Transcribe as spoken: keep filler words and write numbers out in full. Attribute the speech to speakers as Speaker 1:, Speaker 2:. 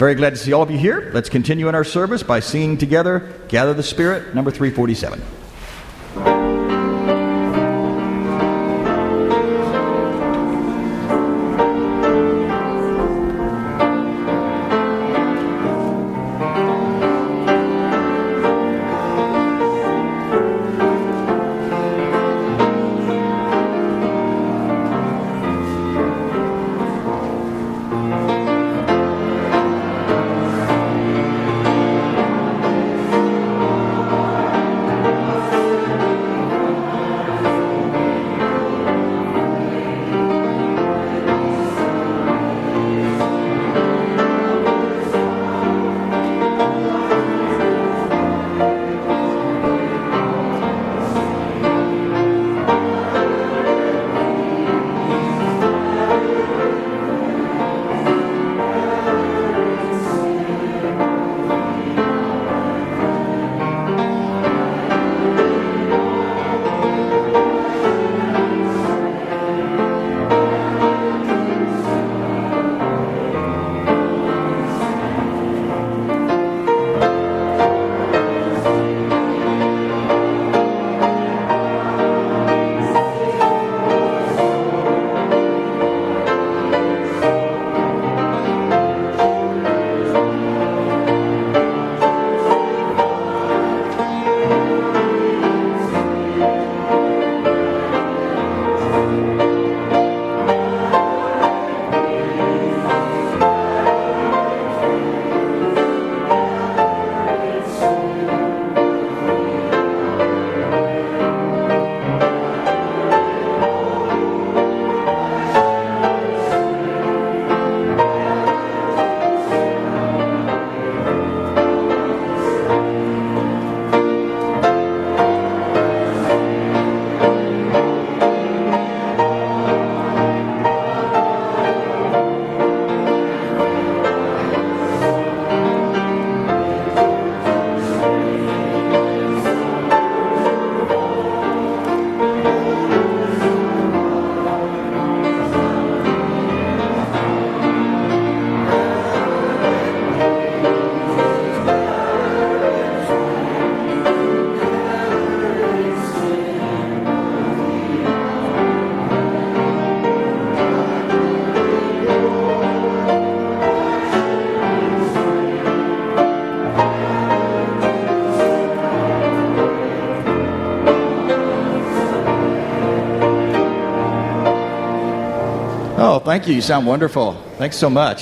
Speaker 1: Very glad to see all of you here. Let's continue in our service by singing together, Gather the Spirit, number three forty-seven. Oh, thank you. You sound wonderful. Thanks so much.